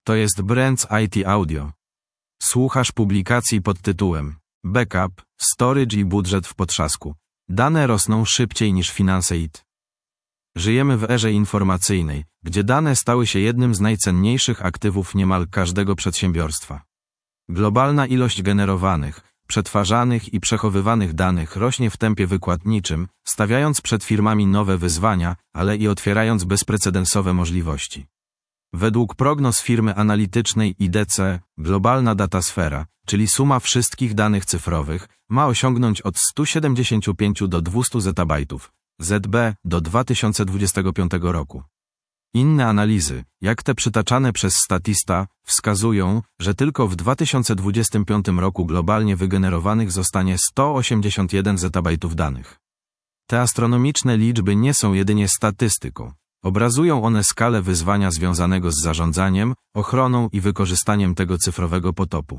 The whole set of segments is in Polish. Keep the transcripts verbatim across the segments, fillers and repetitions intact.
To jest Brands I T Audio. Słuchasz publikacji pod tytułem Backup, Storage i budżet w potrzasku. Dane rosną szybciej niż finanse I T. Żyjemy w erze informacyjnej, gdzie dane stały się jednym z najcenniejszych aktywów niemal każdego przedsiębiorstwa. Globalna ilość generowanych, przetwarzanych i przechowywanych danych rośnie w tempie wykładniczym, stawiając przed firmami nowe wyzwania, ale i otwierając bezprecedensowe możliwości. Według prognoz firmy analitycznej I D C, globalna datasfera, czyli suma wszystkich danych cyfrowych, ma osiągnąć od stu siedemdziesięciu pięciu do dwustu zetabajtów, Z B, do dwa tysiące dwudziestego piątego roku. Inne analizy, jak te przytaczane przez Statista, wskazują, że tylko w dwa tysiące dwudziestym piątym roku globalnie wygenerowanych zostanie sto osiemdziesiąt jeden zetabajtów danych. Te astronomiczne liczby nie są jedynie statystyką. Obrazują one skalę wyzwania związanego z zarządzaniem, ochroną i wykorzystaniem tego cyfrowego potopu.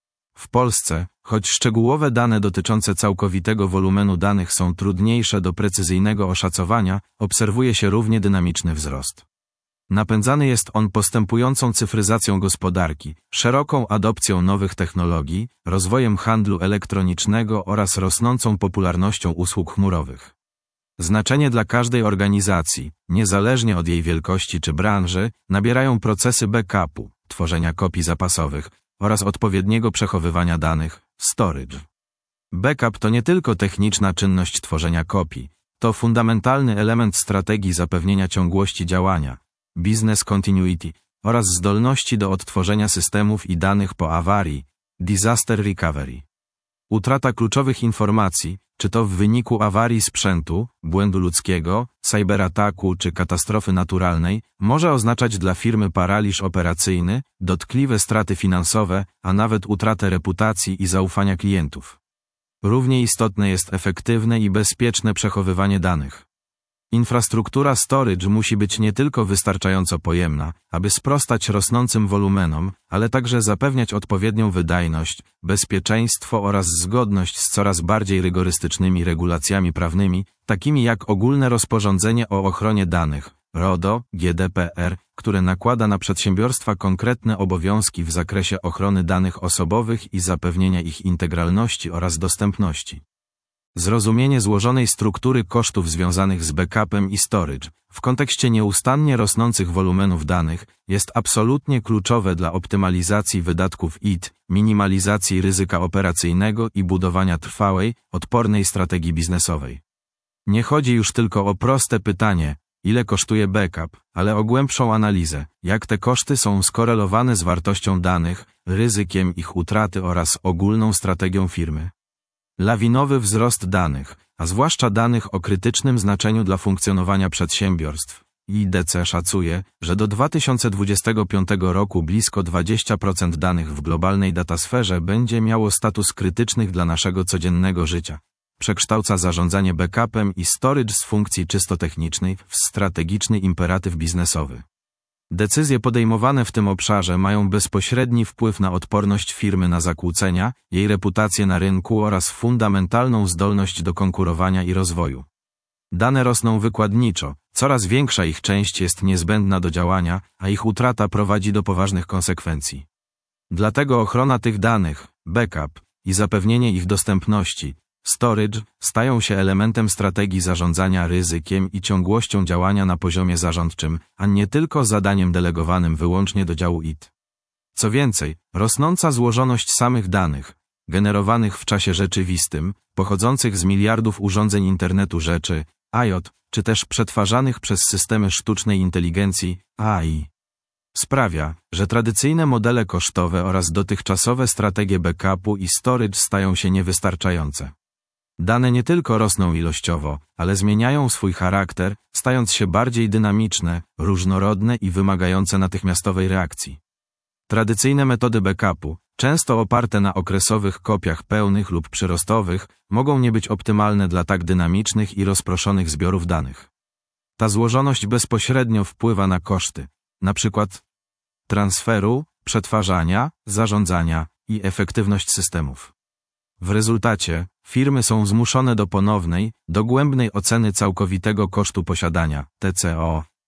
W Polsce, choć szczegółowe dane dotyczące całkowitego wolumenu danych są trudniejsze do precyzyjnego oszacowania, obserwuje się równie dynamiczny wzrost. Napędzany jest on postępującą cyfryzacją gospodarki, szeroką adopcją nowych technologii, rozwojem handlu elektronicznego oraz rosnącą popularnością usług chmurowych. Znaczenie dla każdej organizacji, niezależnie od jej wielkości czy branży, nabierają procesy backupu, tworzenia kopii zapasowych oraz odpowiedniego przechowywania danych, storage. Backup to nie tylko techniczna czynność tworzenia kopii, to fundamentalny element strategii zapewnienia ciągłości działania, business continuity oraz zdolności do odtworzenia systemów i danych po awarii, disaster recovery. Utrata kluczowych informacji, czy to w wyniku awarii sprzętu, błędu ludzkiego, cyberataku czy katastrofy naturalnej, może oznaczać dla firmy paraliż operacyjny, dotkliwe straty finansowe, a nawet utratę reputacji i zaufania klientów. Równie istotne jest efektywne i bezpieczne przechowywanie danych. Infrastruktura storage musi być nie tylko wystarczająco pojemna, aby sprostać rosnącym wolumenom, ale także zapewniać odpowiednią wydajność, bezpieczeństwo oraz zgodność z coraz bardziej rygorystycznymi regulacjami prawnymi, takimi jak ogólne rozporządzenie o ochronie danych, RODO, G D P R, które nakłada na przedsiębiorstwa konkretne obowiązki w zakresie ochrony danych osobowych i zapewnienia ich integralności oraz dostępności. Zrozumienie złożonej struktury kosztów związanych z backupem i storage, w kontekście nieustannie rosnących wolumenów danych, jest absolutnie kluczowe dla optymalizacji wydatków I T, minimalizacji ryzyka operacyjnego i budowania trwałej, odpornej strategii biznesowej. Nie chodzi już tylko o proste pytanie, ile kosztuje backup, ale o głębszą analizę, jak te koszty są skorelowane z wartością danych, ryzykiem ich utraty oraz ogólną strategią firmy. Lawinowy wzrost danych, a zwłaszcza danych o krytycznym znaczeniu dla funkcjonowania przedsiębiorstw. I D C szacuje, że do dwa tysiące dwudziestego piątego roku blisko dwadzieścia procent danych w globalnej datasferze będzie miało status krytycznych dla naszego codziennego życia. Przekształca zarządzanie backupem i storage z funkcji czysto technicznej w strategiczny imperatyw biznesowy. Decyzje podejmowane w tym obszarze mają bezpośredni wpływ na odporność firmy na zakłócenia, jej reputację na rynku oraz fundamentalną zdolność do konkurowania i rozwoju. Dane rosną wykładniczo, coraz większa ich część jest niezbędna do działania, a ich utrata prowadzi do poważnych konsekwencji. Dlatego ochrona tych danych, backup i zapewnienie ich dostępności, storage, stają się elementem strategii zarządzania ryzykiem i ciągłością działania na poziomie zarządczym, a nie tylko zadaniem delegowanym wyłącznie do działu I T. Co więcej, rosnąca złożoność samych danych, generowanych w czasie rzeczywistym, pochodzących z miliardów urządzeń internetu rzeczy, I O T, czy też przetwarzanych przez systemy sztucznej inteligencji, A I, sprawia, że tradycyjne modele kosztowe oraz dotychczasowe strategie backupu i storage stają się niewystarczające. Dane nie tylko rosną ilościowo, ale zmieniają swój charakter, stając się bardziej dynamiczne, różnorodne i wymagające natychmiastowej reakcji. Tradycyjne metody backupu, często oparte na okresowych kopiach pełnych lub przyrostowych, mogą nie być optymalne dla tak dynamicznych i rozproszonych zbiorów danych. Ta złożoność bezpośrednio wpływa na koszty, np. transferu, przetwarzania, zarządzania i efektywność systemów. W rezultacie, firmy są zmuszone do ponownej, dogłębnej oceny całkowitego kosztu posiadania, T C O,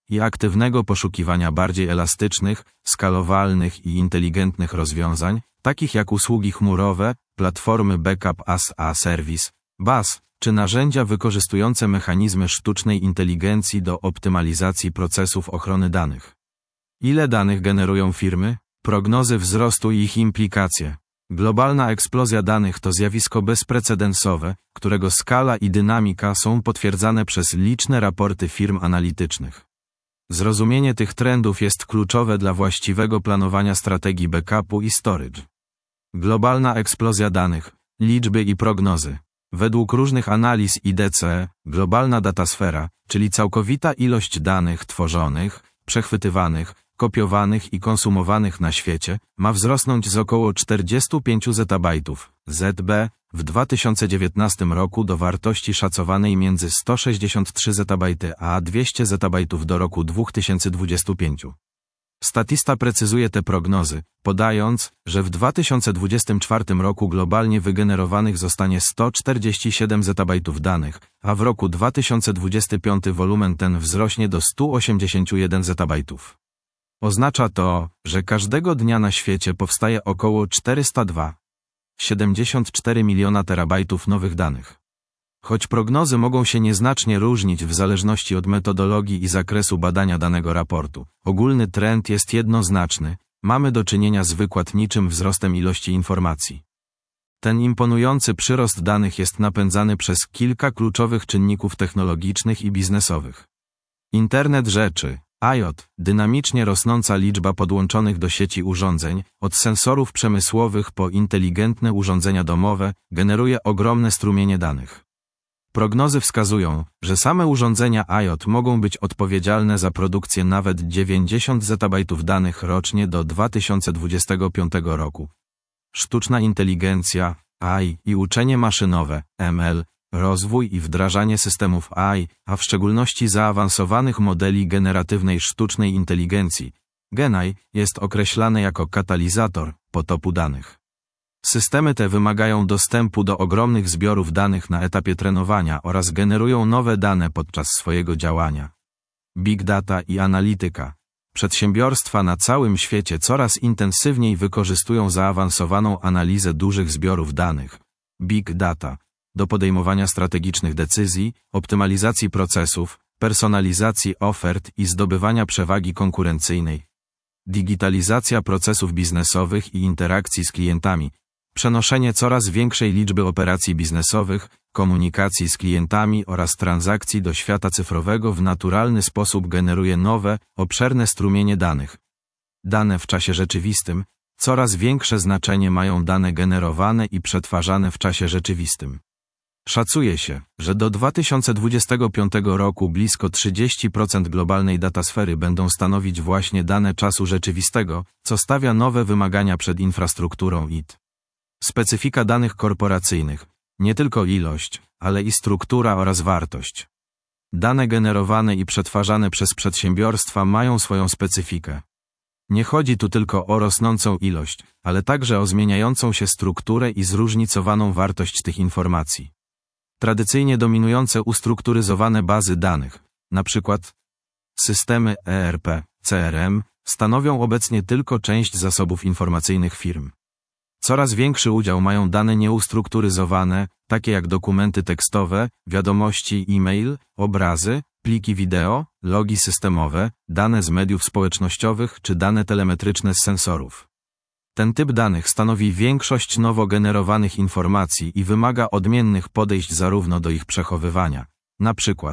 i aktywnego poszukiwania bardziej elastycznych, skalowalnych i inteligentnych rozwiązań, takich jak usługi chmurowe, platformy Backup as a Service, B A S, czy narzędzia wykorzystujące mechanizmy sztucznej inteligencji do optymalizacji procesów ochrony danych. Ile danych generują firmy? Prognozy wzrostu i ich implikacje. Globalna eksplozja danych to zjawisko bezprecedensowe, którego skala i dynamika są potwierdzane przez liczne raporty firm analitycznych. Zrozumienie tych trendów jest kluczowe dla właściwego planowania strategii backupu i storage. Globalna eksplozja danych, liczby i prognozy. Według różnych analiz I D C, globalna datasfera, czyli całkowita ilość danych tworzonych, przechwytywanych, kopiowanych i konsumowanych na świecie, ma wzrosnąć z około czterdziestu pięciu zetabajtów Z B w dwa tysiące dziewiętnastym roku do wartości szacowanej między sto sześćdziesiąt trzy zetabajty a dwieście zetabajtów do roku dwa tysiące dwudziestego piątego. Statista precyzuje te prognozy, podając, że w dwa tysiące dwudziestym czwartym roku globalnie wygenerowanych zostanie sto czterdzieści siedem zetabajtów danych, a w roku dwa tysiące dwudziestym piątym wolumen ten wzrośnie do stu osiemdziesięciu jeden zetabajtów. Oznacza to, że każdego dnia na świecie powstaje około czterysta dwa przecinek siedemdziesiąt cztery miliona terabajtów nowych danych. Choć prognozy mogą się nieznacznie różnić w zależności od metodologii i zakresu badania danego raportu, ogólny trend jest jednoznaczny, mamy do czynienia z wykładniczym wzrostem ilości informacji. Ten imponujący przyrost danych jest napędzany przez kilka kluczowych czynników technologicznych i biznesowych. Internet rzeczy, I o T, dynamicznie rosnąca liczba podłączonych do sieci urządzeń, od sensorów przemysłowych po inteligentne urządzenia domowe, generuje ogromne strumienie danych. Prognozy wskazują, że same urządzenia I o T mogą być odpowiedzialne za produkcję nawet dziewięćdziesięciu zetabajtów danych rocznie do dwa tysiące dwudziestego piątego roku. Sztuczna inteligencja, A I i uczenie maszynowe, M L, rozwój i wdrażanie systemów A I, a w szczególności zaawansowanych modeli generatywnej sztucznej inteligencji, Gen A I, jest określane jako katalizator potopu danych. Systemy te wymagają dostępu do ogromnych zbiorów danych na etapie trenowania oraz generują nowe dane podczas swojego działania. Big data i analityka. Przedsiębiorstwa na całym świecie coraz intensywniej wykorzystują zaawansowaną analizę dużych zbiorów danych, big data, do podejmowania strategicznych decyzji, optymalizacji procesów, personalizacji ofert i zdobywania przewagi konkurencyjnej. Digitalizacja procesów biznesowych i interakcji z klientami. Przenoszenie coraz większej liczby operacji biznesowych, komunikacji z klientami oraz transakcji do świata cyfrowego w naturalny sposób generuje nowe, obszerne strumienie danych. Dane w czasie rzeczywistym. Coraz większe znaczenie mają dane generowane i przetwarzane w czasie rzeczywistym. Szacuje się, że do dwa tysiące dwudziestego piątego roku blisko trzydzieści procent globalnej datasfery będą stanowić właśnie dane czasu rzeczywistego, co stawia nowe wymagania przed infrastrukturą I T. Specyfika danych korporacyjnych. Nie tylko ilość, ale i struktura oraz wartość. Dane generowane i przetwarzane przez przedsiębiorstwa mają swoją specyfikę. Nie chodzi tu tylko o rosnącą ilość, ale także o zmieniającą się strukturę i zróżnicowaną wartość tych informacji. Tradycyjnie dominujące ustrukturyzowane bazy danych, np. systemy E R P, C R M, stanowią obecnie tylko część zasobów informacyjnych firm. Coraz większy udział mają dane nieustrukturyzowane, takie jak dokumenty tekstowe, wiadomości e-mail, obrazy, pliki wideo, logi systemowe, dane z mediów społecznościowych czy dane telemetryczne z sensorów. Ten typ danych stanowi większość nowo generowanych informacji i wymaga odmiennych podejść zarówno do ich przechowywania, np.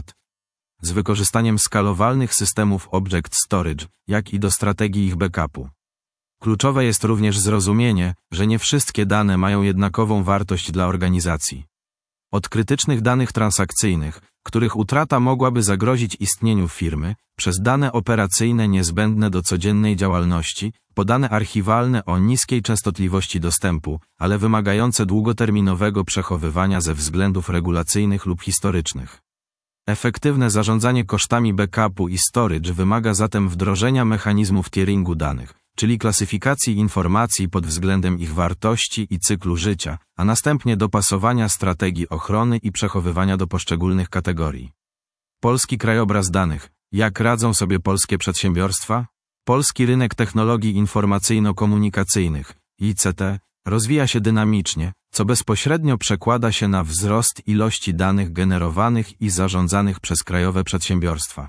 z wykorzystaniem skalowalnych systemów Object Storage, jak i do strategii ich backupu. Kluczowe jest również zrozumienie, że nie wszystkie dane mają jednakową wartość dla organizacji. Od krytycznych danych transakcyjnych, których utrata mogłaby zagrozić istnieniu firmy, przez dane operacyjne niezbędne do codziennej działalności, po dane archiwalne o niskiej częstotliwości dostępu, ale wymagające długoterminowego przechowywania ze względów regulacyjnych lub historycznych. Efektywne zarządzanie kosztami backupu i storage wymaga zatem wdrożenia mechanizmów tieringu danych, czyli klasyfikacji informacji pod względem ich wartości i cyklu życia, a następnie dopasowania strategii ochrony i przechowywania do poszczególnych kategorii. Polski krajobraz danych. Jak radzą sobie polskie przedsiębiorstwa? Polski rynek technologii informacyjno-komunikacyjnych, I C T, rozwija się dynamicznie, co bezpośrednio przekłada się na wzrost ilości danych generowanych i zarządzanych przez krajowe przedsiębiorstwa.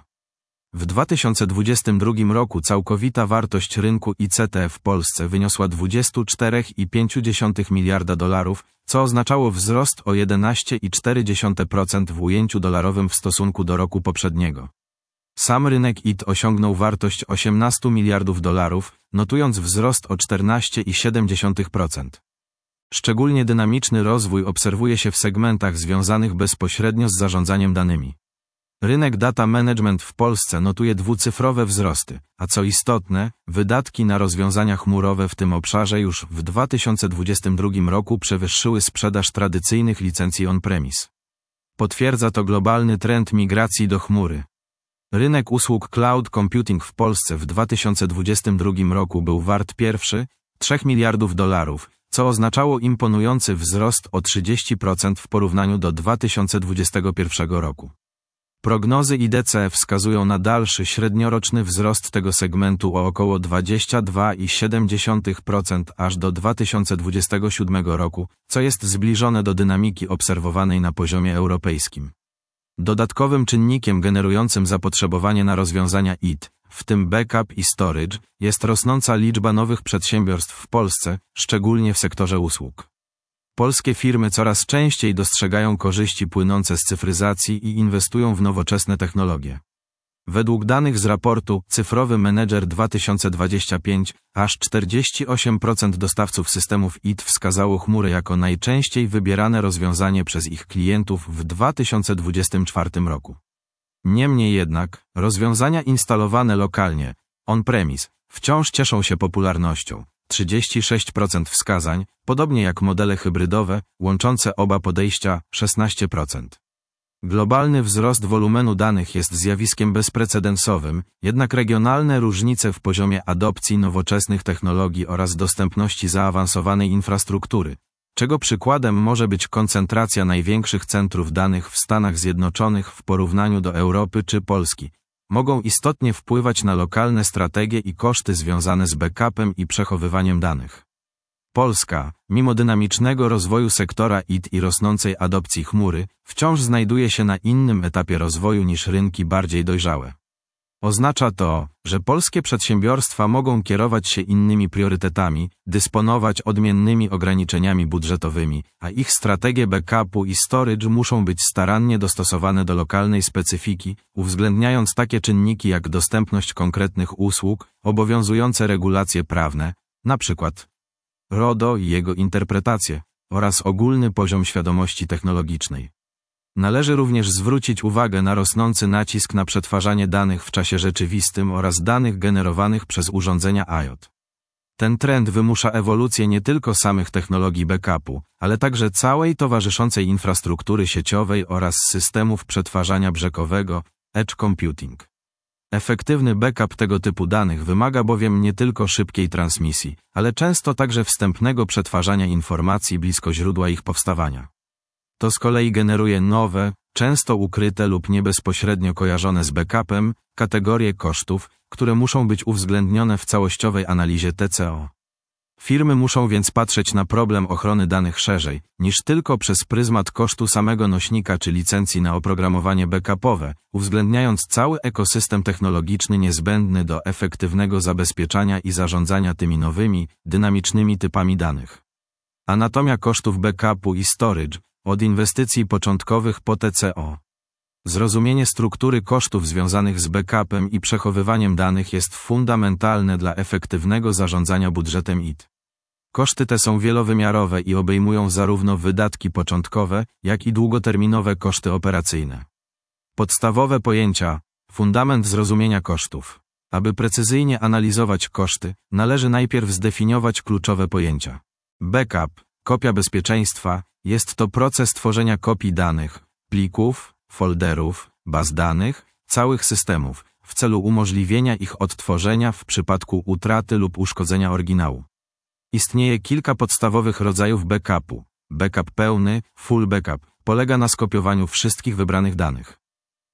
W dwa tysiące dwudziestym drugim roku całkowita wartość rynku I C T w Polsce wyniosła dwadzieścia cztery przecinek pięć miliarda dolarów, co oznaczało wzrost o jedenaście przecinek cztery procent w ujęciu dolarowym w stosunku do roku poprzedniego. Sam rynek I T osiągnął wartość osiemnaście miliardów dolarów, notując wzrost o czternaście przecinek siedem procent. Szczególnie dynamiczny rozwój obserwuje się w segmentach związanych bezpośrednio z zarządzaniem danymi. Rynek data management w Polsce notuje dwucyfrowe wzrosty, a co istotne, wydatki na rozwiązania chmurowe w tym obszarze już w dwa tysiące dwudziestym drugim roku przewyższyły sprzedaż tradycyjnych licencji on-premise. Potwierdza to globalny trend migracji do chmury. Rynek usług cloud computing w Polsce w dwa tysiące dwudziestym drugim roku był wart pierwszy, trzy miliardów dolarów, co oznaczało imponujący wzrost o trzydzieści procent w porównaniu do dwa tysiące dwudziestego pierwszego roku. Prognozy I D C wskazują na dalszy średnioroczny wzrost tego segmentu o około dwadzieścia dwa przecinek siedem procent aż do dwa tysiące dwudziestego siódmego roku, co jest zbliżone do dynamiki obserwowanej na poziomie europejskim. Dodatkowym czynnikiem generującym zapotrzebowanie na rozwiązania I T, w tym backup i storage, jest rosnąca liczba nowych przedsiębiorstw w Polsce, szczególnie w sektorze usług. Polskie firmy coraz częściej dostrzegają korzyści płynące z cyfryzacji i inwestują w nowoczesne technologie. Według danych z raportu Cyfrowy Menedżer dwa tysiące dwudziesty piąty, aż czterdzieści osiem procent dostawców systemów I T wskazało chmurę jako najczęściej wybierane rozwiązanie przez ich klientów w dwa tysiące dwudziestym czwartym roku. Niemniej jednak, rozwiązania instalowane lokalnie, on-premise, wciąż cieszą się popularnością. trzydzieści sześć procent wskazań, podobnie jak modele hybrydowe, łączące oba podejścia, szesnaście procent. Globalny wzrost wolumenu danych jest zjawiskiem bezprecedensowym, jednak regionalne różnice w poziomie adopcji nowoczesnych technologii oraz dostępności zaawansowanej infrastruktury, czego przykładem może być koncentracja największych centrów danych w Stanach Zjednoczonych w porównaniu do Europy czy Polski, mogą istotnie wpływać na lokalne strategie i koszty związane z backupem i przechowywaniem danych. Polska, mimo dynamicznego rozwoju sektora I T i rosnącej adopcji chmury, wciąż znajduje się na innym etapie rozwoju niż rynki bardziej dojrzałe. Oznacza to, że polskie przedsiębiorstwa mogą kierować się innymi priorytetami, dysponować odmiennymi ograniczeniami budżetowymi, a ich strategie backupu i storage muszą być starannie dostosowane do lokalnej specyfiki, uwzględniając takie czynniki jak dostępność konkretnych usług, obowiązujące regulacje prawne, np. RODO i jego interpretacje, oraz ogólny poziom świadomości technologicznej. Należy również zwrócić uwagę na rosnący nacisk na przetwarzanie danych w czasie rzeczywistym oraz danych generowanych przez urządzenia IoT. Ten trend wymusza ewolucję nie tylko samych technologii backupu, ale także całej towarzyszącej infrastruktury sieciowej oraz systemów przetwarzania brzegowego, edge computing. Efektywny backup tego typu danych wymaga bowiem nie tylko szybkiej transmisji, ale często także wstępnego przetwarzania informacji blisko źródła ich powstawania. To z kolei generuje nowe, często ukryte lub niebezpośrednio kojarzone z backupem, kategorie kosztów, które muszą być uwzględnione w całościowej analizie T C O. Firmy muszą więc patrzeć na problem ochrony danych szerzej, niż tylko przez pryzmat kosztu samego nośnika czy licencji na oprogramowanie backupowe, uwzględniając cały ekosystem technologiczny niezbędny do efektywnego zabezpieczania i zarządzania tymi nowymi, dynamicznymi typami danych. Anatomia kosztów backupu i storage, od inwestycji początkowych po T C O. Zrozumienie struktury kosztów związanych z backupem i przechowywaniem danych jest fundamentalne dla efektywnego zarządzania budżetem I T. Koszty te są wielowymiarowe i obejmują zarówno wydatki początkowe, jak i długoterminowe koszty operacyjne. Podstawowe pojęcia, fundament zrozumienia kosztów. Aby precyzyjnie analizować koszty, należy najpierw zdefiniować kluczowe pojęcia. Backup, kopia bezpieczeństwa, jest to proces tworzenia kopii danych, plików, folderów, baz danych, całych systemów, w celu umożliwienia ich odtworzenia w przypadku utraty lub uszkodzenia oryginału. Istnieje kilka podstawowych rodzajów backupu. Backup pełny, full backup, polega na skopiowaniu wszystkich wybranych danych.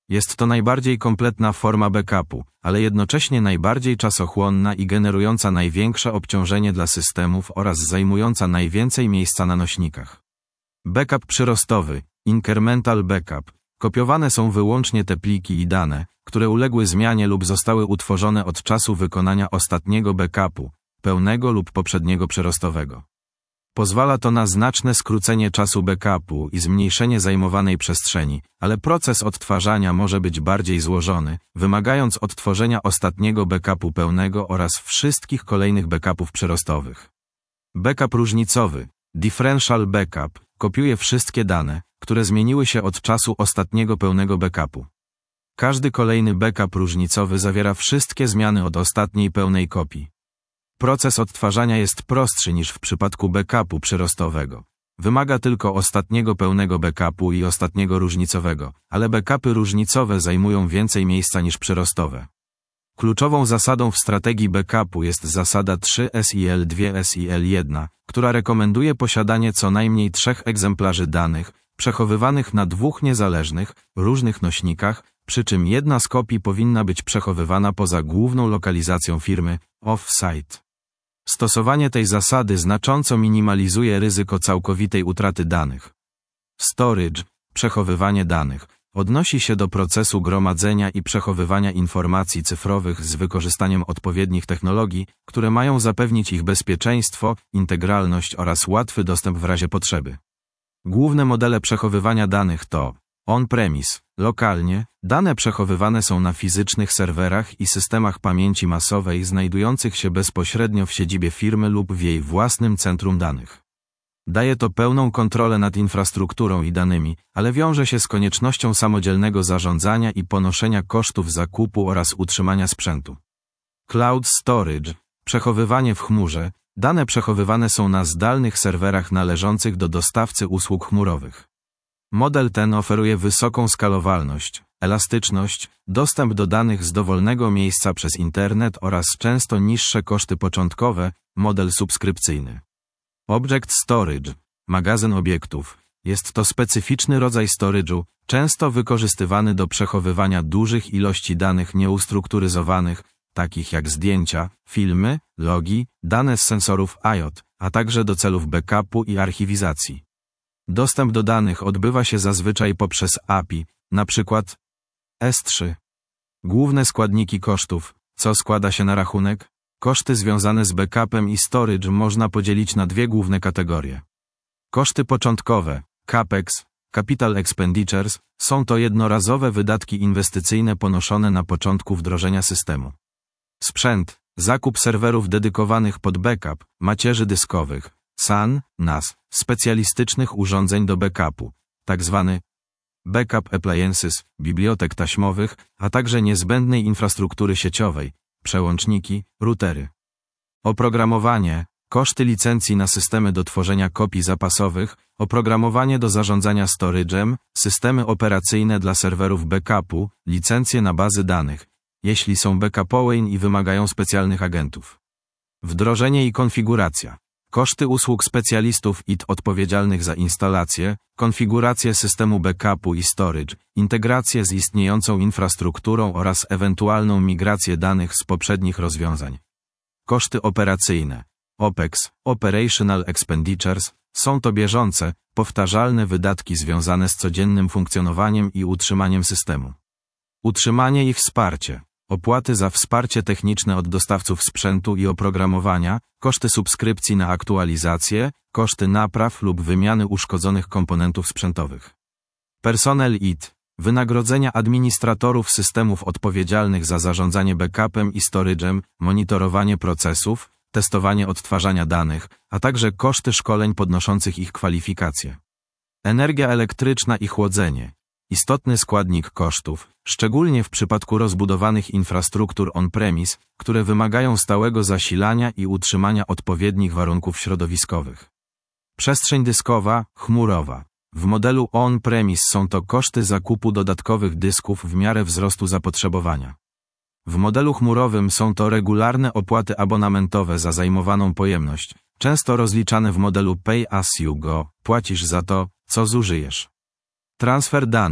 Jest to najbardziej kompletna forma backupu, ale jednocześnie najbardziej czasochłonna i generująca największe obciążenie dla systemów oraz zajmująca najwięcej miejsca na nośnikach. Backup przyrostowy, incremental backup. Kopiowane są wyłącznie te pliki i dane, które uległy zmianie lub zostały utworzone od czasu wykonania ostatniego backupu, pełnego lub poprzedniego przyrostowego. Pozwala to na znaczne skrócenie czasu backupu i zmniejszenie zajmowanej przestrzeni, ale proces odtwarzania może być bardziej złożony, wymagając odtworzenia ostatniego backupu pełnego oraz wszystkich kolejnych backupów przyrostowych. Backup różnicowy, differential backup, kopiuje wszystkie dane, które zmieniły się od czasu ostatniego pełnego backupu. Każdy kolejny backup różnicowy zawiera wszystkie zmiany od ostatniej pełnej kopii. Proces odtwarzania jest prostszy niż w przypadku backupu przyrostowego. Wymaga tylko ostatniego pełnego backupu i ostatniego różnicowego, ale backupy różnicowe zajmują więcej miejsca niż przyrostowe. Kluczową zasadą w strategii backupu jest zasada trzy S I L dwa S I L jeden, która rekomenduje posiadanie co najmniej trzech egzemplarzy danych, przechowywanych na dwóch niezależnych, różnych nośnikach, przy czym jedna z kopii powinna być przechowywana poza główną lokalizacją firmy, off-site. Stosowanie tej zasady znacząco minimalizuje ryzyko całkowitej utraty danych. Storage, przechowywanie danych, odnosi się do procesu gromadzenia i przechowywania informacji cyfrowych z wykorzystaniem odpowiednich technologii, które mają zapewnić ich bezpieczeństwo, integralność oraz łatwy dostęp w razie potrzeby. Główne modele przechowywania danych to on-premise, lokalnie, dane przechowywane są na fizycznych serwerach i systemach pamięci masowej znajdujących się bezpośrednio w siedzibie firmy lub w jej własnym centrum danych. Daje to pełną kontrolę nad infrastrukturą i danymi, ale wiąże się z koniecznością samodzielnego zarządzania i ponoszenia kosztów zakupu oraz utrzymania sprzętu. Cloud storage, przechowywanie w chmurze, dane przechowywane są na zdalnych serwerach należących do dostawcy usług chmurowych. Model ten oferuje wysoką skalowalność, elastyczność, dostęp do danych z dowolnego miejsca przez internet oraz często niższe koszty początkowe, model subskrypcyjny. Object storage, magazyn obiektów, jest to specyficzny rodzaj storage'u, często wykorzystywany do przechowywania dużych ilości danych nieustrukturyzowanych, takich jak zdjęcia, filmy, logi, dane z sensorów I O T, a także do celów backupu i archiwizacji. Dostęp do danych odbywa się zazwyczaj poprzez A P I, np. S trzy. Główne składniki kosztów, co składa się na rachunek? Koszty związane z backupem i storage można podzielić na dwie główne kategorie. Koszty początkowe, CAPEX, Capital Expenditures, są to jednorazowe wydatki inwestycyjne ponoszone na początku wdrożenia systemu. Sprzęt, zakup serwerów dedykowanych pod backup, macierzy dyskowych, S A N, N A S, specjalistycznych urządzeń do backupu, tzw. backup appliances, bibliotek taśmowych, a także niezbędnej infrastruktury sieciowej, przełączniki, routery. Oprogramowanie, koszty licencji na systemy do tworzenia kopii zapasowych, oprogramowanie do zarządzania storage'em, systemy operacyjne dla serwerów backupu, licencje na bazy danych, jeśli są backupowe i wymagają specjalnych agentów. Wdrożenie i konfiguracja. Koszty usług specjalistów I T odpowiedzialnych za instalację, konfigurację systemu backupu i storage, integrację z istniejącą infrastrukturą oraz ewentualną migrację danych z poprzednich rozwiązań. Koszty operacyjne. OPEX, Operational Expenditures, są to bieżące, powtarzalne wydatki związane z codziennym funkcjonowaniem i utrzymaniem systemu. Utrzymanie i wsparcie. Opłaty za wsparcie techniczne od dostawców sprzętu i oprogramowania, koszty subskrypcji na aktualizację, koszty napraw lub wymiany uszkodzonych komponentów sprzętowych. Personel I T, wynagrodzenia administratorów systemów odpowiedzialnych za zarządzanie backupem i storage'em, monitorowanie procesów, testowanie odtwarzania danych, a także koszty szkoleń podnoszących ich kwalifikacje. Energia elektryczna i chłodzenie. Istotny składnik kosztów, szczególnie w przypadku rozbudowanych infrastruktur on-premise, które wymagają stałego zasilania i utrzymania odpowiednich warunków środowiskowych. Przestrzeń dyskowa, chmurowa. W modelu on-premise są to koszty zakupu dodatkowych dysków w miarę wzrostu zapotrzebowania. W modelu chmurowym są to regularne opłaty abonamentowe za zajmowaną pojemność, często rozliczane w modelu Pay as you go, płacisz za to, co zużyjesz. Transfer danych.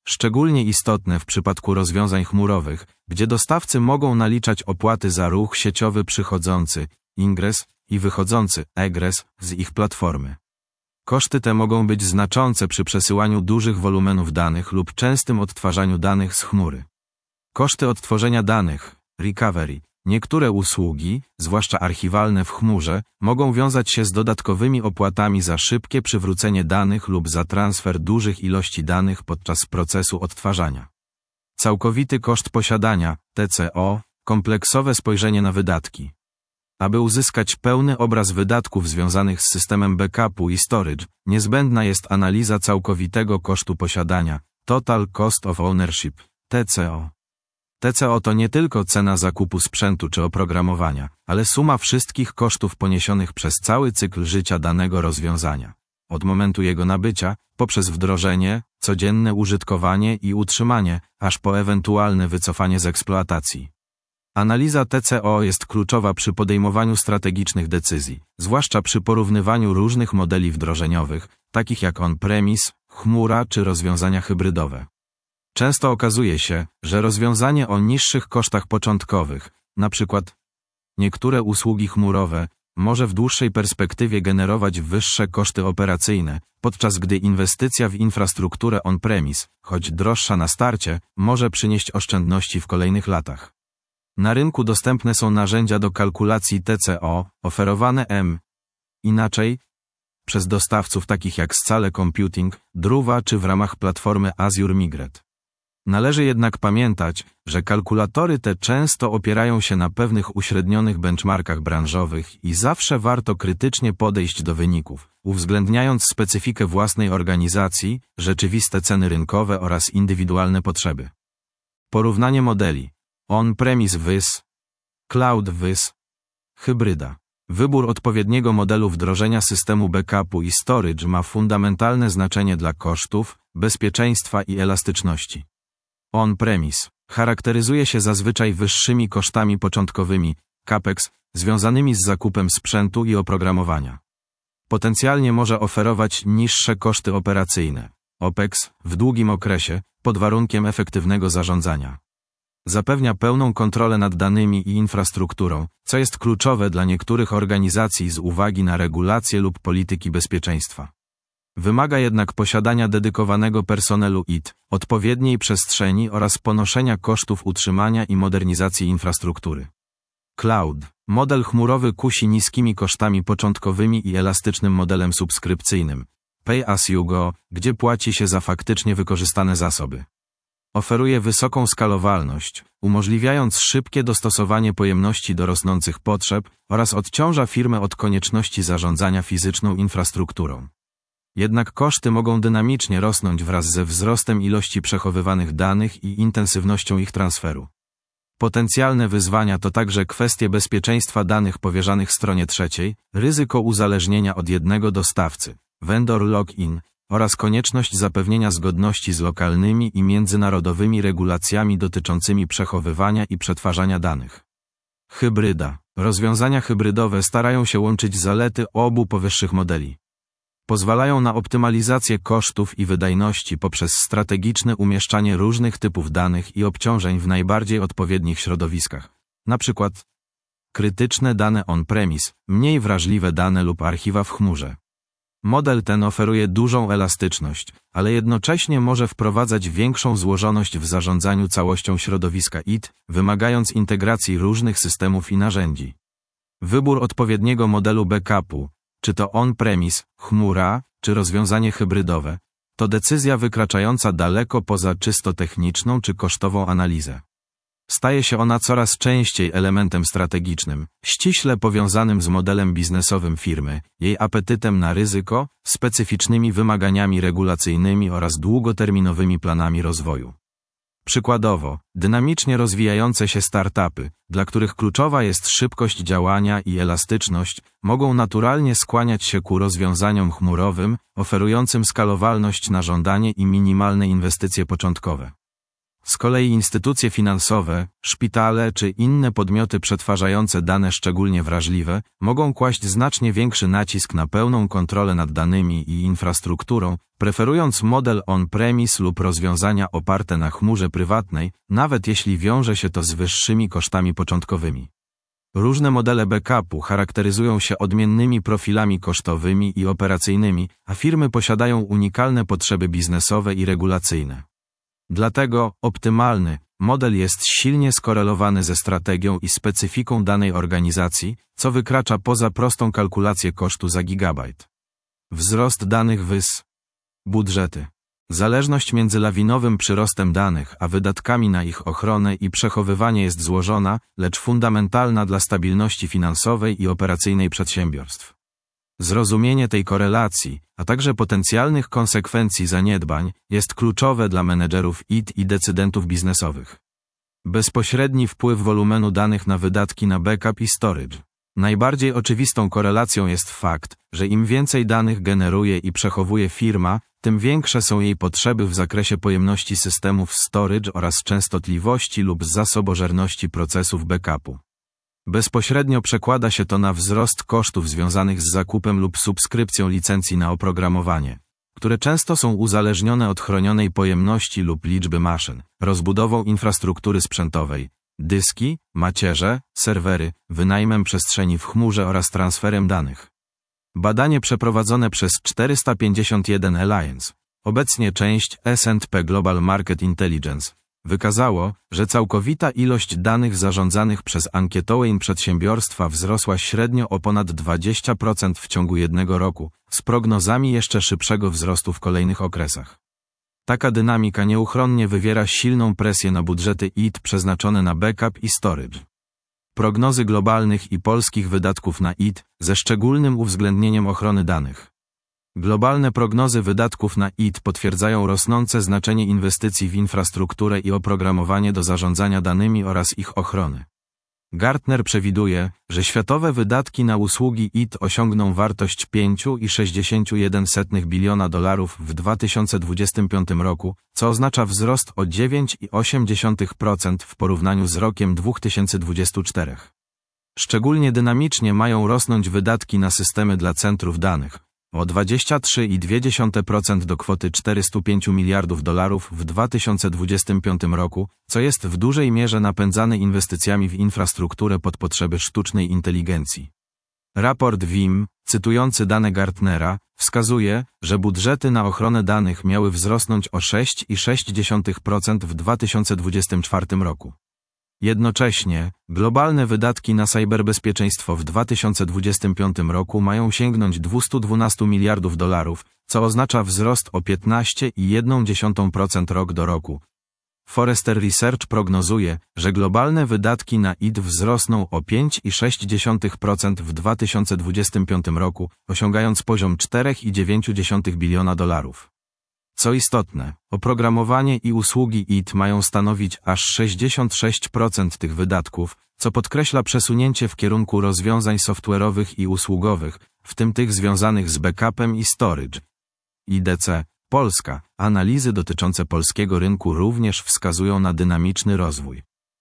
Szczególnie istotne w przypadku rozwiązań chmurowych, gdzie dostawcy mogą naliczać opłaty za ruch sieciowy przychodzący, ingres, i wychodzący, egres, z ich platformy. Koszty te mogą być znaczące przy przesyłaniu dużych wolumenów danych lub częstym odtwarzaniu danych z chmury. Koszty odtworzenia danych, recovery. Niektóre usługi, zwłaszcza archiwalne w chmurze, mogą wiązać się z dodatkowymi opłatami za szybkie przywrócenie danych lub za transfer dużych ilości danych podczas procesu odtwarzania. Całkowity koszt posiadania, T C O, kompleksowe spojrzenie na wydatki. Aby uzyskać pełny obraz wydatków związanych z systemem backupu i storage, niezbędna jest analiza całkowitego kosztu posiadania, Total Cost of Ownership, T C O. T C O to nie tylko cena zakupu sprzętu czy oprogramowania, ale suma wszystkich kosztów poniesionych przez cały cykl życia danego rozwiązania. Od momentu jego nabycia, poprzez wdrożenie, codzienne użytkowanie i utrzymanie, aż po ewentualne wycofanie z eksploatacji. Analiza T C O jest kluczowa przy podejmowaniu strategicznych decyzji, zwłaszcza przy porównywaniu różnych modeli wdrożeniowych, takich jak on-premise, chmura czy rozwiązania hybrydowe. Często okazuje się, że rozwiązanie o niższych kosztach początkowych, np. niektóre usługi chmurowe, może w dłuższej perspektywie generować wyższe koszty operacyjne, podczas gdy inwestycja w infrastrukturę on-premise, choć droższa na starcie, może przynieść oszczędności w kolejnych latach. Na rynku dostępne są narzędzia do kalkulacji T C O, oferowane m. inaczej, przez dostawców takich jak Scale Computing, Druva czy w ramach platformy Azure Migrate. Należy jednak pamiętać, że kalkulatory te często opierają się na pewnych uśrednionych benchmarkach branżowych i zawsze warto krytycznie podejść do wyników, uwzględniając specyfikę własnej organizacji, rzeczywiste ceny rynkowe oraz indywidualne potrzeby. Porównanie modeli. On-premise versus Cloud versus hybryda. Wybór odpowiedniego modelu wdrożenia systemu backupu i storage ma fundamentalne znaczenie dla kosztów, bezpieczeństwa i elastyczności. On-premise charakteryzuje się zazwyczaj wyższymi kosztami początkowymi, capex, związanymi z zakupem sprzętu i oprogramowania. Potencjalnie może oferować niższe koszty operacyjne, opex, w długim okresie, pod warunkiem efektywnego zarządzania. Zapewnia pełną kontrolę nad danymi i infrastrukturą, co jest kluczowe dla niektórych organizacji z uwagi na regulacje lub polityki bezpieczeństwa. Wymaga jednak posiadania dedykowanego personelu I T, odpowiedniej przestrzeni oraz ponoszenia kosztów utrzymania i modernizacji infrastruktury. Cloud. Model chmurowy kusi niskimi kosztami początkowymi i elastycznym modelem subskrypcyjnym, Pay as you go, gdzie płaci się za faktycznie wykorzystane zasoby. Oferuje wysoką skalowalność, umożliwiając szybkie dostosowanie pojemności do rosnących potrzeb oraz odciąża firmę od konieczności zarządzania fizyczną infrastrukturą. Jednak koszty mogą dynamicznie rosnąć wraz ze wzrostem ilości przechowywanych danych i intensywnością ich transferu. Potencjalne wyzwania to także kwestie bezpieczeństwa danych powierzanych stronie trzeciej, ryzyko uzależnienia od jednego dostawcy, vendor lock-in, oraz konieczność zapewnienia zgodności z lokalnymi i międzynarodowymi regulacjami dotyczącymi przechowywania i przetwarzania danych. Hybryda. Rozwiązania hybrydowe starają się łączyć zalety obu powyższych modeli. Pozwalają na optymalizację kosztów i wydajności poprzez strategiczne umieszczanie różnych typów danych i obciążeń w najbardziej odpowiednich środowiskach. Na przykład krytyczne dane on-premise, mniej wrażliwe dane lub archiwa w chmurze. Model ten oferuje dużą elastyczność, ale jednocześnie może wprowadzać większą złożoność w zarządzaniu całością środowiska I T, wymagając integracji różnych systemów i narzędzi. Wybór odpowiedniego modelu backupu, czy to on-premise, chmura, czy rozwiązanie hybrydowe, to decyzja wykraczająca daleko poza czysto techniczną czy kosztową analizę. Staje się ona coraz częściej elementem strategicznym, ściśle powiązanym z modelem biznesowym firmy, jej apetytem na ryzyko, specyficznymi wymaganiami regulacyjnymi oraz długoterminowymi planami rozwoju. Przykładowo, dynamicznie rozwijające się startupy, dla których kluczowa jest szybkość działania i elastyczność, mogą naturalnie skłaniać się ku rozwiązaniom chmurowym, oferującym skalowalność na żądanie i minimalne inwestycje początkowe. Z kolei instytucje finansowe, szpitale czy inne podmioty przetwarzające dane szczególnie wrażliwe mogą kłaść znacznie większy nacisk na pełną kontrolę nad danymi i infrastrukturą, preferując model on-premise lub rozwiązania oparte na chmurze prywatnej, nawet jeśli wiąże się to z wyższymi kosztami początkowymi. Różne modele backupu charakteryzują się odmiennymi profilami kosztowymi i operacyjnymi, a firmy posiadają unikalne potrzeby biznesowe i regulacyjne. Dlatego optymalny model jest silnie skorelowany ze strategią i specyfiką danej organizacji, co wykracza poza prostą kalkulację kosztu za gigabajt. Wzrost danych wys. Budżety. Zależność między lawinowym przyrostem danych a wydatkami na ich ochronę i przechowywanie jest złożona, lecz fundamentalna dla stabilności finansowej i operacyjnej przedsiębiorstw. Zrozumienie tej korelacji, a także potencjalnych konsekwencji zaniedbań, jest kluczowe dla menedżerów I T i decydentów biznesowych. Bezpośredni wpływ wolumenu danych na wydatki na backup i storage. Najbardziej oczywistą korelacją jest fakt, że im więcej danych generuje i przechowuje firma, tym większe są jej potrzeby w zakresie pojemności systemów storage oraz częstotliwości lub zasobożerności procesów backupu. Bezpośrednio przekłada się to na wzrost kosztów związanych z zakupem lub subskrypcją licencji na oprogramowanie, które często są uzależnione od chronionej pojemności lub liczby maszyn, rozbudową infrastruktury sprzętowej, dyski, macierze, serwery, wynajmem przestrzeni w chmurze oraz transferem danych. Badanie przeprowadzone przez czterysta pięćdziesiąt jeden Alliance, obecnie część S and P Global Market Intelligence, wykazało, że całkowita ilość danych zarządzanych przez ankietowe przedsiębiorstwa wzrosła średnio o ponad dwadzieścia procent w ciągu jednego roku, z prognozami jeszcze szybszego wzrostu w kolejnych okresach. Taka dynamika nieuchronnie wywiera silną presję na budżety I T przeznaczone na backup i storage. Prognozy globalnych i polskich wydatków na I T, ze szczególnym uwzględnieniem ochrony danych. Globalne prognozy wydatków na I T potwierdzają rosnące znaczenie inwestycji w infrastrukturę i oprogramowanie do zarządzania danymi oraz ich ochrony. Gartner przewiduje, że światowe wydatki na usługi I T osiągną wartość pięć przecinek sześćdziesiąt jeden biliona dolarów w dwa tysiące dwudziestym piątym roku, co oznacza wzrost o dziewięć przecinek osiem procent w porównaniu z rokiem dwa tysiące dwudziestym czwartym. Szczególnie dynamicznie mają rosnąć wydatki na systemy dla centrów danych, o dwadzieścia trzy przecinek dwa procent do kwoty czterysta pięć miliardów dolarów w dwa tysiące dwudziestym piątym roku, co jest w dużej mierze napędzane inwestycjami w infrastrukturę pod potrzeby sztucznej inteligencji. Raport W I M, cytujący dane Gartnera, wskazuje, że budżety na ochronę danych miały wzrosnąć o sześć przecinek sześć procent w dwa tysiące dwudziestym czwartym roku. Jednocześnie, globalne wydatki na cyberbezpieczeństwo w dwa tysiące dwudziestym piątym roku mają sięgnąć dwieście dwanaście miliardów dolarów, co oznacza wzrost o piętnaście przecinek jeden procent rok do roku. Forrester Research prognozuje, że globalne wydatki na I T wzrosną o pięć przecinek sześć procent w dwa tysiące dwudziestym piątym roku, osiągając poziom cztery przecinek dziewięć biliona dolarów. Co istotne, oprogramowanie i usługi I T mają stanowić aż sześćdziesiąt sześć procent tych wydatków, co podkreśla przesunięcie w kierunku rozwiązań software'owych i usługowych, w tym tych związanych z backupem i storage. I D C, Polska, analizy dotyczące polskiego rynku również wskazują na dynamiczny rozwój.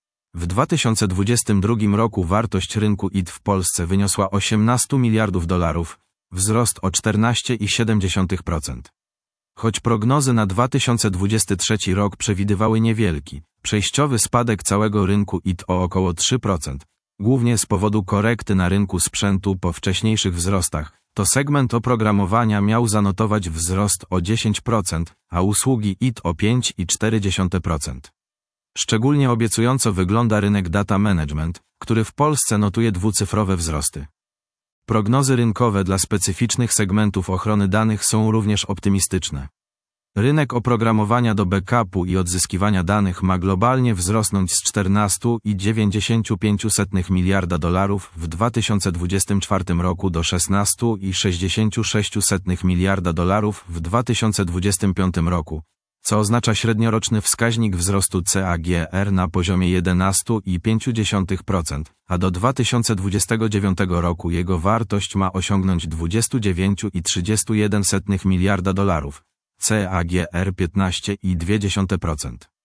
W dwa tysiące dwudziestym drugim roku wartość rynku I T w Polsce wyniosła osiemnaście miliardów dolarów, wzrost o czternaście przecinek siedem procent. Choć prognozy na dwa tysiące dwudziesty trzeci rok przewidywały niewielki, przejściowy spadek całego rynku I T o około trzy procent, głównie z powodu korekty na rynku sprzętu po wcześniejszych wzrostach, to segment oprogramowania miał zanotować wzrost o dziesięć procent, a usługi I T o pięć przecinek cztery procent. Szczególnie obiecująco wygląda rynek data management, który w Polsce notuje dwucyfrowe wzrosty. Prognozy rynkowe dla specyficznych segmentów ochrony danych są również optymistyczne. Rynek oprogramowania do backupu i odzyskiwania danych ma globalnie wzrosnąć z czternaście przecinek dziewięćdziesiąt pięć miliarda dolarów w dwa tysiące dwudziestym czwartym roku do szesnaście przecinek sześćdziesiąt sześć miliarda dolarów w dwa tysiące dwudziestym piątym roku, co oznacza średnioroczny wskaźnik wzrostu C A G R na poziomie jedenaście przecinek pięć procent, a do dwa tysiące dwudziestego dziewiątego roku jego wartość ma osiągnąć dwadzieścia dziewięć przecinek trzydzieści jeden miliarda dolarów, C A G R piętnaście przecinek dwa procent.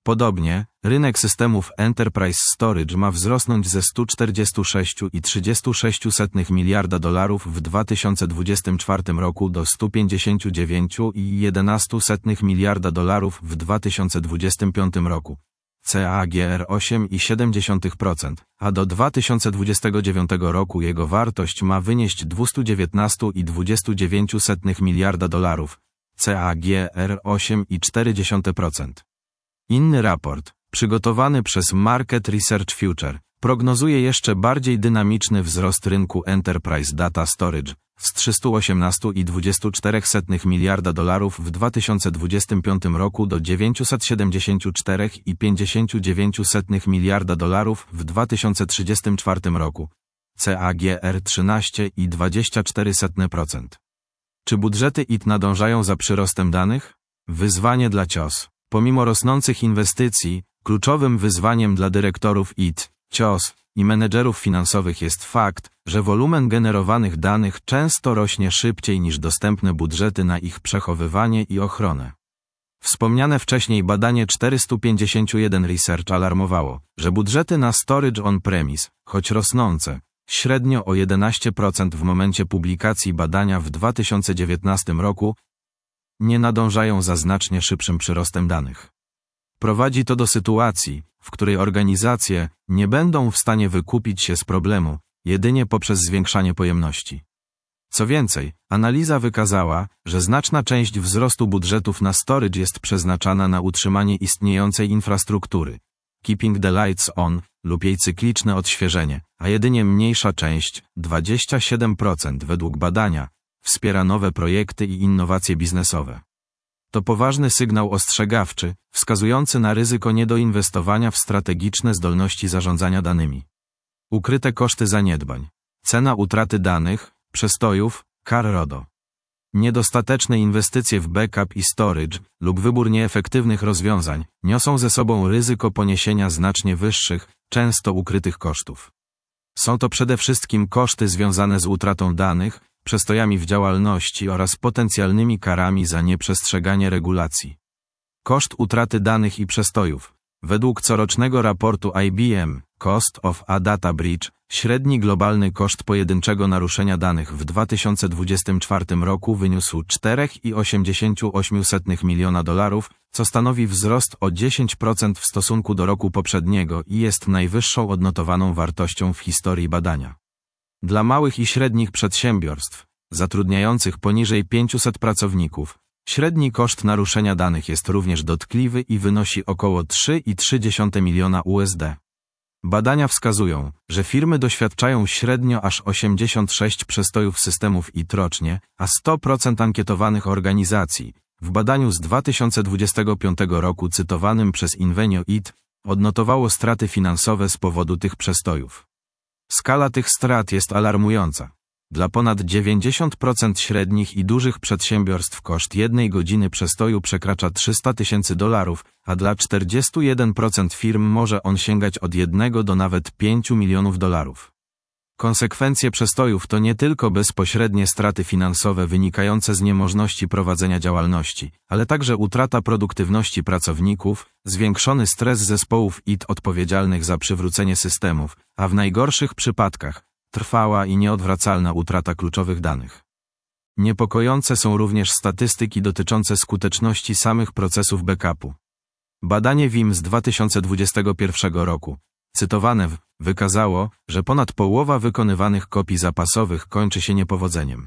Podobnie, rynek systemów Enterprise Storage ma wzrosnąć ze stu czterdziestu sześciu przecinek trzydziestu sześciu miliarda dolarów w dwa tysiące dwudziestym czwartym roku do stu pięćdziesięciu dziewięciu przecinek jedenaście miliarda dolarów w dwa tysiące dwudziestym piątym roku. C A G R osiem przecinek siedem procent, a do dwa tysiące dwudziestego dziewiątego roku jego wartość ma wynieść dwieście dziewiętnaście przecinek dwadzieścia dziewięć miliarda dolarów. C A G R osiem przecinek cztery procent. Inny raport, przygotowany przez Market Research Future, prognozuje jeszcze bardziej dynamiczny wzrost rynku Enterprise Data Storage z trzystu osiemnastu przecinek dwadzieścia cztery miliarda dolarów w dwa tysiące dwudziestym piątym roku do dziewięciuset siedemdziesięciu czterech przecinek pięćdziesięciu dziewięciu miliarda dolarów w dwa tysiące trzydziestym czwartym roku. C A G R trzynaście przecinek dwadzieścia cztery procent. Czy budżety I T nadążają za przyrostem danych? Wyzwanie dla C I O S. Pomimo rosnących inwestycji, kluczowym wyzwaniem dla dyrektorów I T, C I O S i menedżerów finansowych jest fakt, że wolumen generowanych danych często rośnie szybciej niż dostępne budżety na ich przechowywanie i ochronę. Wspomniane wcześniej badanie czterysta pięćdziesiąt jeden Research alarmowało, że budżety na storage on-premise, choć rosnące, średnio o jedenaście procent w momencie publikacji badania w dwa tysiące dziewiętnastym roku, nie nadążają za znacznie szybszym przyrostem danych. Prowadzi to do sytuacji, w której organizacje nie będą w stanie wykupić się z problemu, jedynie poprzez zwiększanie pojemności. Co więcej, analiza wykazała, że znaczna część wzrostu budżetów na storage jest przeznaczana na utrzymanie istniejącej infrastruktury, keeping the lights on, lub jej cykliczne odświeżenie, a jedynie mniejsza część, dwadzieścia siedem procent według badania, wspiera nowe projekty i innowacje biznesowe. To poważny sygnał ostrzegawczy, wskazujący na ryzyko niedoinwestowania w strategiczne zdolności zarządzania danymi. Ukryte koszty zaniedbań. Cena utraty danych, przestojów, kar RODO. Niedostateczne inwestycje w backup i storage lub wybór nieefektywnych rozwiązań niosą ze sobą ryzyko poniesienia znacznie wyższych, często ukrytych kosztów. Są to przede wszystkim koszty związane z utratą danych, przestojami w działalności oraz potencjalnymi karami za nieprzestrzeganie regulacji. Koszt utraty danych i przestojów. Według corocznego raportu I B M, Cost of a Data Breach, średni globalny koszt pojedynczego naruszenia danych w dwa tysiące dwudziestym czwartym roku wyniósł cztery przecinek osiemdziesiąt osiem miliona dolarów, co stanowi wzrost o dziesięć procent w stosunku do roku poprzedniego i jest najwyższą odnotowaną wartością w historii badania. Dla małych i średnich przedsiębiorstw, zatrudniających poniżej pięciuset pracowników, średni koszt naruszenia danych jest również dotkliwy i wynosi około trzy przecinek trzy miliona U S D. Badania wskazują, że firmy doświadczają średnio aż osiemdziesiąt sześć przestojów systemów I T rocznie, a sto procent ankietowanych organizacji, w badaniu z dwa tysiące dwudziestego piątego roku cytowanym przez Invenio I T, odnotowało straty finansowe z powodu tych przestojów. Skala tych strat jest alarmująca. Dla ponad dziewięćdziesiąt procent średnich i dużych przedsiębiorstw koszt jednej godziny przestoju przekracza trzysta tysięcy dolarów, a dla czterdziestu jeden procent firm może on sięgać od jednego do nawet pięciu milionów dolarów. Konsekwencje przestojów to nie tylko bezpośrednie straty finansowe wynikające z niemożności prowadzenia działalności, ale także utrata produktywności pracowników, zwiększony stres zespołów I T odpowiedzialnych za przywrócenie systemów, a w najgorszych przypadkach trwała i nieodwracalna utrata kluczowych danych. Niepokojące są również statystyki dotyczące skuteczności samych procesów backupu. Badanie W I M z dwa tysiące dwudziestego pierwszego roku, cytowane w, wykazało, że ponad połowa wykonywanych kopii zapasowych kończy się niepowodzeniem.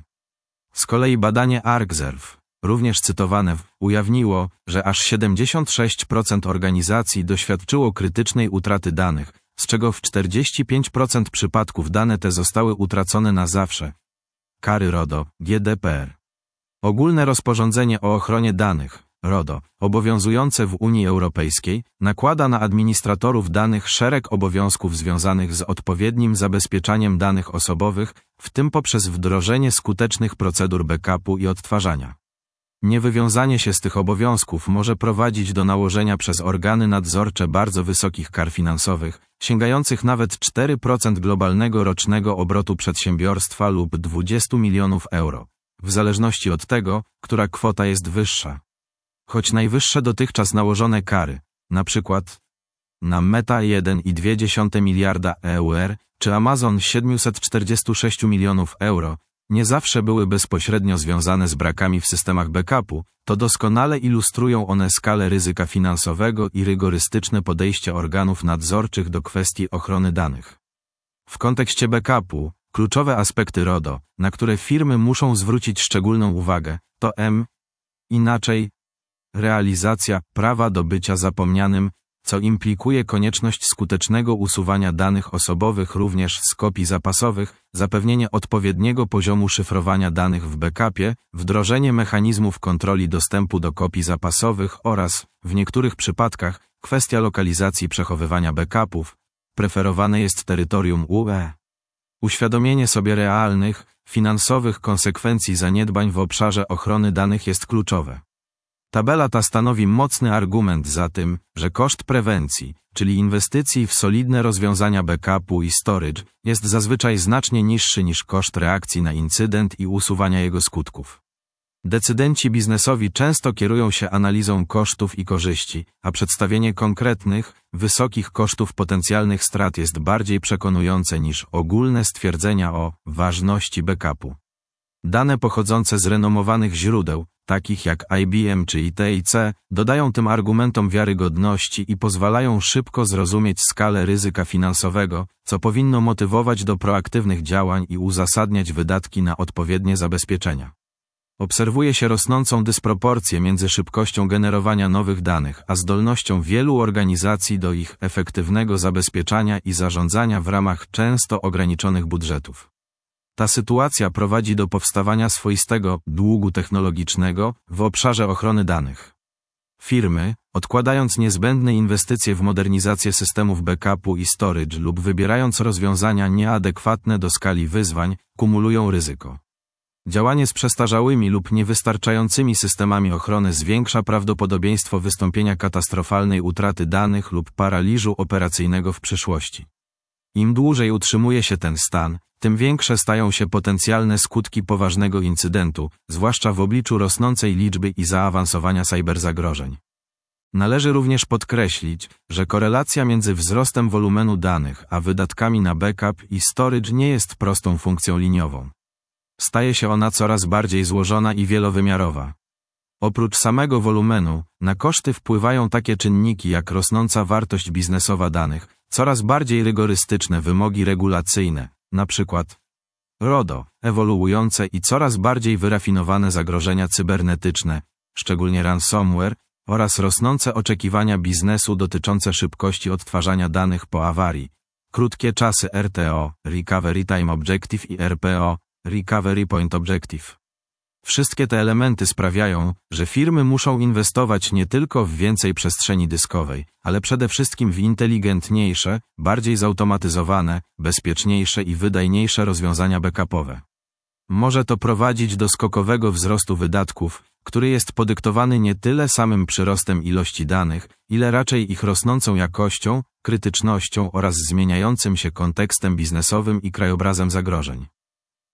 Z kolei badanie ArcServe, również cytowane w, ujawniło, że aż siedemdziesiąt sześć procent organizacji doświadczyło krytycznej utraty danych, z czego w czterdzieści pięć procent przypadków dane te zostały utracone na zawsze. Kary RODO, G D P R. Ogólne rozporządzenie o ochronie danych, RODO, obowiązujące w Unii Europejskiej, nakłada na administratorów danych szereg obowiązków związanych z odpowiednim zabezpieczaniem danych osobowych, w tym poprzez wdrożenie skutecznych procedur backupu i odtwarzania. Niewywiązanie się z tych obowiązków może prowadzić do nałożenia przez organy nadzorcze bardzo wysokich kar finansowych, sięgających nawet cztery procent globalnego rocznego obrotu przedsiębiorstwa lub dwadzieścia milionów euro, w zależności od tego, która kwota jest wyższa. Choć najwyższe dotychczas nałożone kary, na przykład na Meta jeden i dwie dziesiąte miliarda euro, czy Amazon siedemset czterdzieści sześć milionów euro, nie zawsze były bezpośrednio związane z brakami w systemach backupu, to doskonale ilustrują one skalę ryzyka finansowego i rygorystyczne podejście organów nadzorczych do kwestii ochrony danych. W kontekście backupu, kluczowe aspekty RODO, na które firmy muszą zwrócić szczególną uwagę, to M. Inaczej, realizacja prawa do bycia zapomnianym, co implikuje konieczność skutecznego usuwania danych osobowych również z kopii zapasowych, zapewnienie odpowiedniego poziomu szyfrowania danych w backupie, wdrożenie mechanizmów kontroli dostępu do kopii zapasowych oraz, w niektórych przypadkach, kwestia lokalizacji przechowywania backupów. Preferowane jest terytorium U E. Uświadomienie sobie realnych, finansowych konsekwencji zaniedbań w obszarze ochrony danych jest kluczowe. Tabela ta stanowi mocny argument za tym, że koszt prewencji, czyli inwestycji w solidne rozwiązania backupu i storage, jest zazwyczaj znacznie niższy niż koszt reakcji na incydent i usuwania jego skutków. Decydenci biznesowi często kierują się analizą kosztów i korzyści, a przedstawienie konkretnych, wysokich kosztów potencjalnych strat jest bardziej przekonujące niż ogólne stwierdzenia o ważności backupu. Dane pochodzące z renomowanych źródeł, takich jak I B M czy I T I C, dodają tym argumentom wiarygodności i pozwalają szybko zrozumieć skalę ryzyka finansowego, co powinno motywować do proaktywnych działań i uzasadniać wydatki na odpowiednie zabezpieczenia. Obserwuje się rosnącą dysproporcję między szybkością generowania nowych danych, a zdolnością wielu organizacji do ich efektywnego zabezpieczania i zarządzania w ramach często ograniczonych budżetów. Ta sytuacja prowadzi do powstawania swoistego długu technologicznego w obszarze ochrony danych. Firmy, odkładając niezbędne inwestycje w modernizację systemów backupu i storage lub wybierając rozwiązania nieadekwatne do skali wyzwań, kumulują ryzyko. Działanie z przestarzałymi lub niewystarczającymi systemami ochrony zwiększa prawdopodobieństwo wystąpienia katastrofalnej utraty danych lub paraliżu operacyjnego w przyszłości. Im dłużej utrzymuje się ten stan, tym większe stają się potencjalne skutki poważnego incydentu, zwłaszcza w obliczu rosnącej liczby i zaawansowania cyberzagrożeń. Należy również podkreślić, że korelacja między wzrostem wolumenu danych a wydatkami na backup i storage nie jest prostą funkcją liniową. Staje się ona coraz bardziej złożona i wielowymiarowa. Oprócz samego wolumenu, na koszty wpływają takie czynniki jak rosnąca wartość biznesowa danych, coraz bardziej rygorystyczne wymogi regulacyjne, na przykład RODO, ewoluujące i coraz bardziej wyrafinowane zagrożenia cybernetyczne, szczególnie ransomware, oraz rosnące oczekiwania biznesu dotyczące szybkości odtwarzania danych po awarii, krótkie czasy R T O, Recovery Time Objective i R P O, Recovery Point Objective. Wszystkie te elementy sprawiają, że firmy muszą inwestować nie tylko w więcej przestrzeni dyskowej, ale przede wszystkim w inteligentniejsze, bardziej zautomatyzowane, bezpieczniejsze i wydajniejsze rozwiązania backupowe. Może to prowadzić do skokowego wzrostu wydatków, który jest podyktowany nie tyle samym przyrostem ilości danych, ile raczej ich rosnącą jakością, krytycznością oraz zmieniającym się kontekstem biznesowym i krajobrazem zagrożeń.